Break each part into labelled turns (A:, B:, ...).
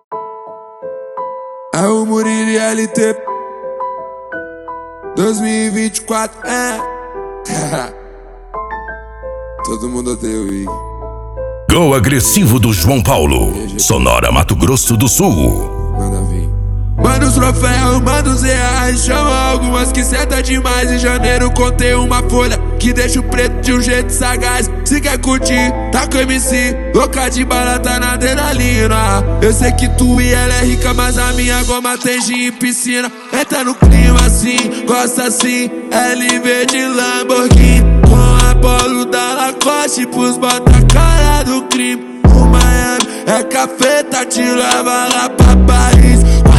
A: É o Murilo e LT 2024, Todo mundo odeia o Ig.
B: Gol agressivo do João Paulo, Sonora, Mato Grosso do Sul.
A: Manda vir. Manda os troféus, manda os reais. Chama algumas que senta demais. Em janeiro contei uma folha que deixa o preto de um jeito sagaz. Se quer curtir, tá com MC, louca de bala, tá na adrenalina. Eu sei que tu e ela é rica, mas a minha goma tem gin e piscina. Entra no clima assim, gosta assim, LV de Lamborghini, com a polo da Lacoste pros bota cara do crime. O Miami é cafeta, te leva lá pra Paris.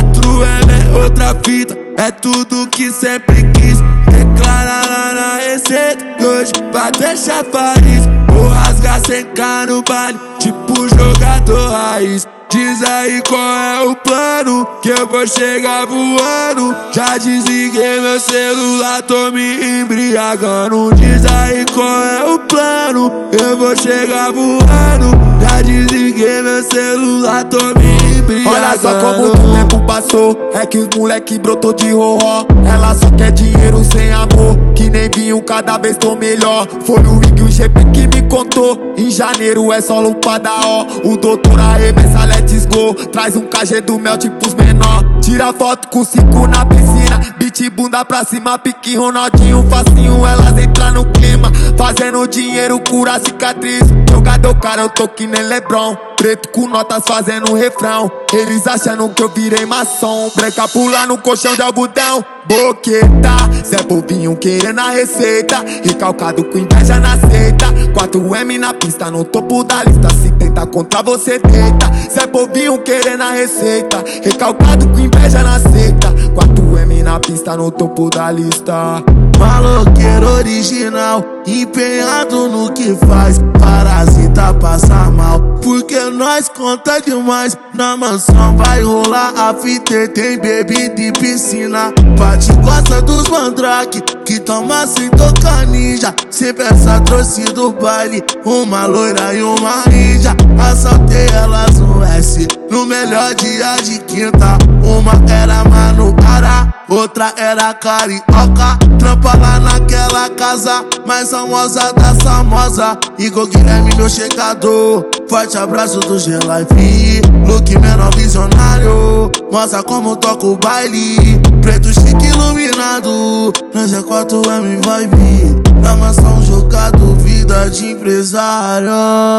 A: 4M é outra fita, é tudo que sempre quis. Declara lá na receita, hoje vai deixar Paris. Vou rasgar sem cá no baile, tipo jogador raiz. Diz aí qual é o plano, que eu vou chegar voando. Já desliguei meu celular, tô me embriagando. Diz aí qual é o plano, eu vou chegar voando. Já desliguei meu celular, tô me embriagando.
C: Olha só como o tempo passou, é que os moleque brotou de roró. Ela só quer dinheiro sem amor, que nem vinho, cada vez tô melhor. Foi o Ig, o GP que me contou. Em janeiro é só lupada, ó. O doutor arremessa, let's go. Traz um KG do mel tipo os menor. Tira foto com 5 na piscina, beat bunda pra cima, pique Ronaldinho, facinho. Elas entram no clima, fazendo dinheiro, cura cicatriz. Jogador cara, eu tô que nem LeBron. Preto com notas fazendo refrão. Eles achando que eu virei maçom. Branca pula no colchão de algodão. Boqueta, Zé Povinho querendo a receita. Recalcado com inveja na seita. 4M na pista, no topo da lista. Se tenta contra você, deita. Zé Povinho querendo a receita. Recalcado com inveja na seita. 4M na pista, no topo da lista.
D: Maloqueiro original, empenhado no que faz. Parasita passa mal, porque nós conta demais. Na mansão vai rolar a fita, tem bebida e piscina. Pati gosta dos mandrake, que toma sem tocar ninja. Sempre essa trouxe do baile, uma loira e uma ninja. Assaltei elas no S, no melhor dia de quinta. Uma era Manuara, outra era carioca. Trampa lá naquela casa mais famosa das famosas. Igor Guilherme, meu checador. Forte abraço do G-Life. Look menor visionário, mostra como toca o baile. Preto chique iluminado, nós é 4M vibe. Na mansão jogado, vida de empresário.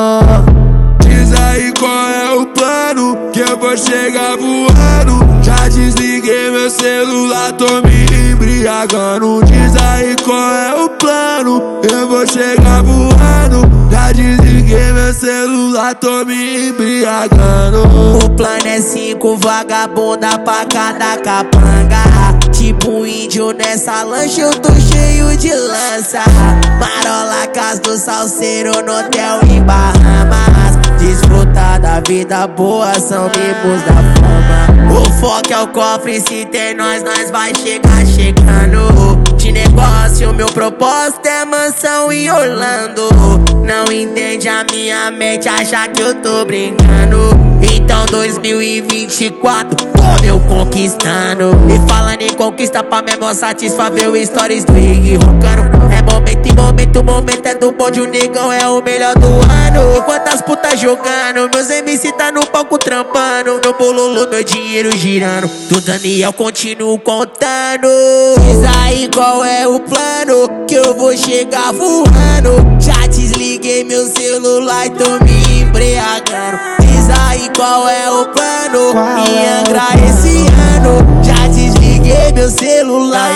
A: Diz aí qual é o plano, que eu vou chegar voando. Já desliguei meu celular, tô me embriagando. Diz aí qual é o plano, eu vou chegar voando. Já desliguei meu celular, tô me embriagando.
E: O plano é 5 vagabunda pra cada capanga. Tipo índio nessa lancha, eu tô cheio de lança. Marola, casa do salseiro no hotel em Bahamas. Desfrutar da vida boa, são mimos da fama. O foco é o cofre, se tem nós vai chegar chegando. De negócio, meu propósito é mansão em Orlando. Não entende a minha mente, acha que eu tô brincando. Então 2024, eu conquistando. E falando em conquista, pra mesmo satisfazer o stories do Ig roncando. É momento em momento, o momento é do bonde, o negão é o melhor do ano. Quantas putas jogando, meus MC tá no palco trampando. Meu bololo, meu dinheiro girando, do Daniel continuo contando. Diz aí qual é o plano, que eu vou chegar voando. Já desliguei meu celular e tô me embriagando. Diz aí qual é o plano, em Angra esse ano. Já desliguei meu celular.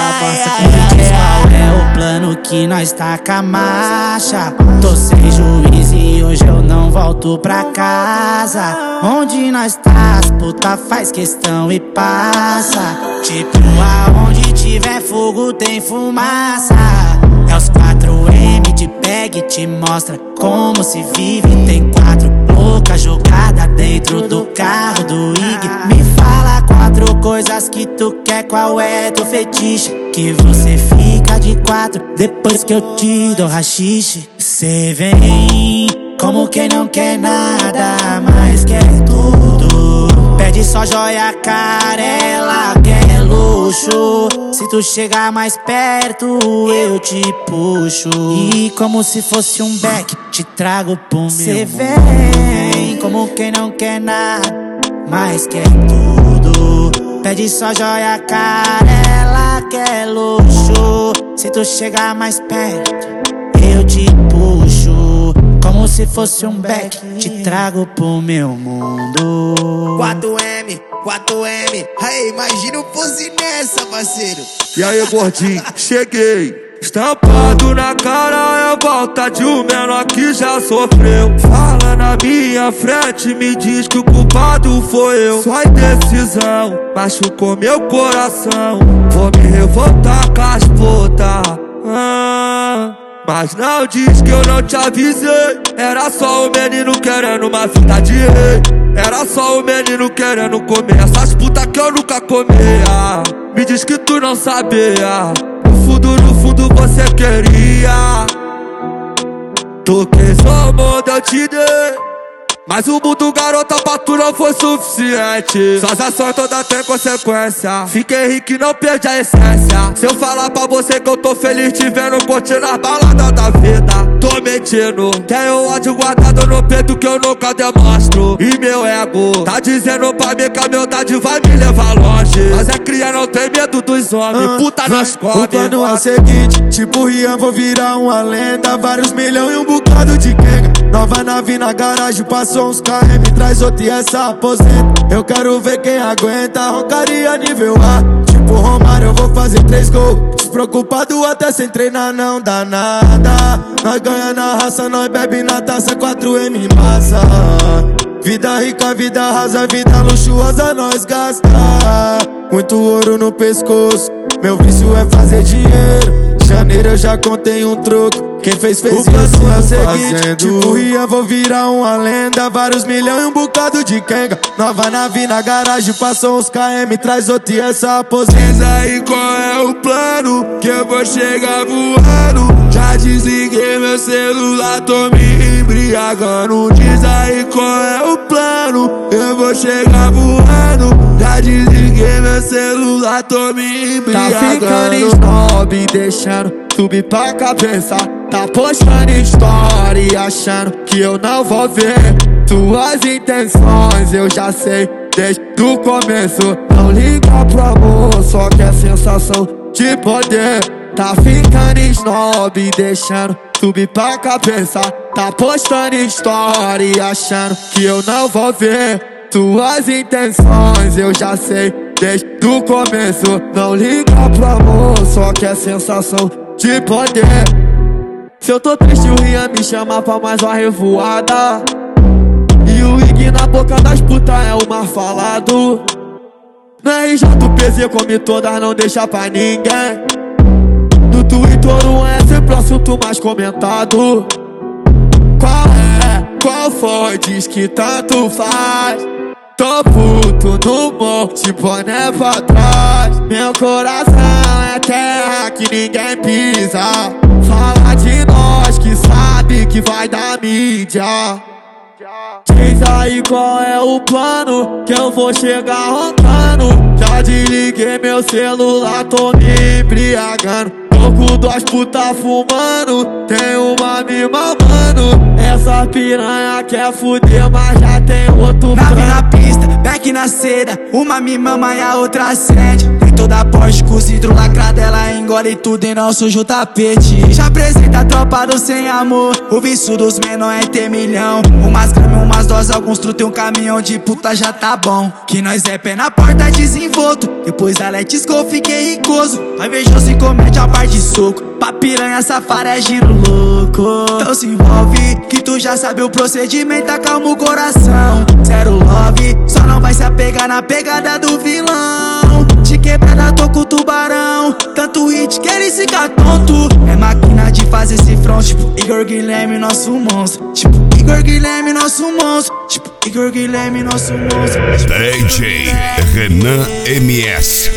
F: Qual é o plano que nós taca a marcha? Tô sem juiz e hoje eu não volto pra casa. Onde nós tá, as puta faz questão e passa. Tipo aonde tiver fogo tem fumaça. É os 4M de pega e te mostra como se vive. Tem 4 loucas jogadas dentro do carro do Ig. Me fala 4 coisas que tu quer, qual é teu fetiche? Que você fica de 4 depois que eu te dou rachixe. Cê vem como quem não quer nada, mas quer tudo. só joia cara, ela quer luxo. Se tu chegar mais perto, eu te puxo. E como se fosse um beck, te trago pro meu. Cê vem como quem não quer nada, mas quer tudo. Pede só joia cara, ela quer luxo. Se tu chegar mais perto, eu te puxo. Como se fosse um beck, te trago pro meu mundo.
E: 4M, aí imagina eu fosse nessa, parceiro.
C: E aí, gordinho, cheguei. Estampado na cara é volta de um menor que já sofreu. Fala na minha frente, me diz que o culpado foi eu. Sua indecisão machucou meu coração. Vou me revoltar com as putas. Mas não diz que eu não te avisei. Era só o menino querendo uma vida de rei. Era só o menino querendo comer essas putas que eu nunca comia. Me diz que tu não sabia. No fundo você queria. Toquei só o mundo eu te dei, mas o mundo garota pra tu não foi suficiente. Suas ações todas têm consequência. Fiquei rico e não perdi a essência. Se eu falar pra você que eu tô feliz te vendo curtindo as baladas da vida, tô mentindo. Tenho ódio guardado no peito que eu nunca demonstro. E meu ego tá dizendo pra mim que a humildade vai me levar longe. Mas é cria, não tem medo dos homens. Puta nas costas. O plano é o seguinte, tipo Rian, vou virar uma lenda. Vários milhões e um bocado de quenga. Nova nave na garagem, passou uns KM, traz outra e essa aposenta. Eu quero ver quem aguenta, roncaria nível A. Tipo Romário, eu vou fazer 3 gols. Despreocupado até sem treinar, não dá nada. Nós ganha na raça, nós bebe na taça, 4M massa. Vida rica, vida rasa, vida luxuosa nós gasta. Muito ouro no pescoço, meu vício é fazer dinheiro. Janeiro eu já contei um troco, quem fez fez. O plano é o seguinte, tipo Rian, vou virar uma lenda. Vários milhões e um bocado de quenga. Nova nave na garagem, passou uns KM, traz outra e essa aposenta.
A: Diz aí qual é o plano, que eu vou chegar voando. Já desliguei meu celular, tô me embriagando. Diz aí qual é o plano, eu vou chegar voando. Já desliguei meu celular, tô me embriagando.
C: Tá ficando snob, deixando subir pra cabeça. Tá postando story, achando que eu não vou ver suas intenções, eu já sei desde o começo. Não liga pro amor, só quer sensação de poder. Tá ficando snob, deixando subir pra cabeça. Tá postando story, achando que eu não vou ver suas intenções, eu já sei desde o começo. Não liga pro amor, só quer sensação de poder. Se eu tô triste, o Rian me chama pra mais uma revoada. E o Ig na boca das putas é o mais falado. Na RJ o PZ come todas, não deixa pra ninguém. No Twitter o é sempre o assunto mais comentado. Qual é? Qual foi? Diz que tanto faz. Tô puto no monte, boné pra trás. Meu coração é terra que ninguém pisa. Fala de nós que sabe que vai dar mídia. Diz aí qual é o plano, que eu vou chegar roncando. Já desliguei meu celular, tô me embriagando. Tô com 2 putas fumando, tem uma me mamando. Essa piranha quer fuder, mas já tem outro plano.
F: Nave na pista, back na seda, uma me mama e a outra acende. Tem toda a Porsche com vidro lacrado, ela engole tudo e não suja o tapete. Já apresenta a tropa do sem amor, o vício dos menores é ter milhão. Umas gramas, umas doses, alguns truta e um caminhão de puta já tá bom. Que nós é pé na porta desenvolto, depois da Let's Go fiquei ricoso. Nós invejoso e comete a parte de soco, pra piranha safara é giro louco. Então se envolve, que tu já sabe o procedimento, acalma o coração. Zero love, só não vai se apegar na pegada do vilão. De quebrada tô com o tubarão, tanto hit que ele fica tonto. É máquina de fazer esse front, tipo Igor Guilherme, nosso monstro. Tipo Igor Guilherme, nosso monstro. Tipo Igor Guilherme, nosso monstro.
B: DJ Renan MS.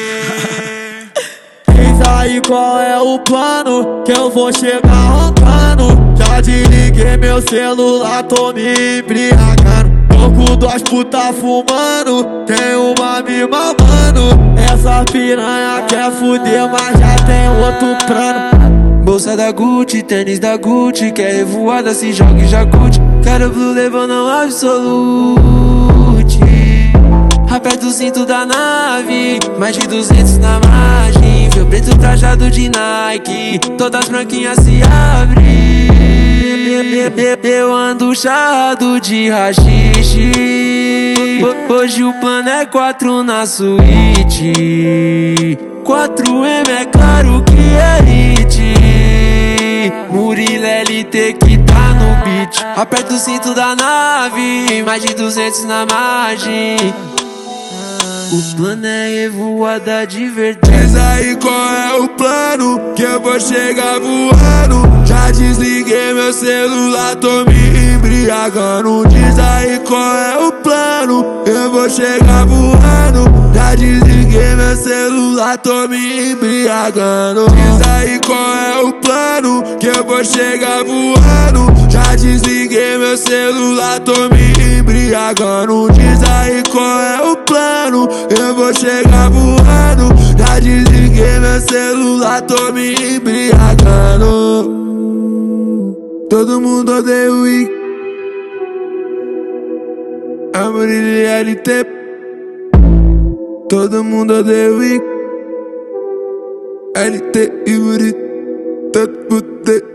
C: Diz aí qual é o plano, que eu vou chegar roncando. Já desliguei meu celular, tô me embriagando. louco, duas puta fumando, tem uma me mamando. Essa piranha quer fuder, mas já tem outro plano.
G: Bolsa da Gucci, tênis da Gucci, quer revoada, se joga e já curte. Quero Blue Label, não absolute. Aperta o cinto da nave, mais de 200 na margem. Fio preto trajado de Nike, todas branquinhas se abrem. Eu ando charrado de rachixe. Hoje o plano é 4 na suíte. 4M é claro que é hit. Murilo LT que tá no beat. Aperta o cinto da nave, mais de 200 na margem. O plano é revoada de verdade.
A: Diz aí qual é o plano, que eu vou chegar voando. Já desliguei meu celular, tô me embriagando. Diz aí qual é o plano, eu vou chegar voando. Já desliguei meu celular, tô me embriagando. Diz aí qual é o plano, que eu vou chegar voando. Já desliguei meu celular, tô me embriagando. Diz aí qual é o plano, eu vou chegar voando. Já desliguei meu celular, tô me embriagando. Todo mundo odeia o Wick, amor de LT. Todo mundo odeia o Wick, LT e Murilo, todo mundo odeia.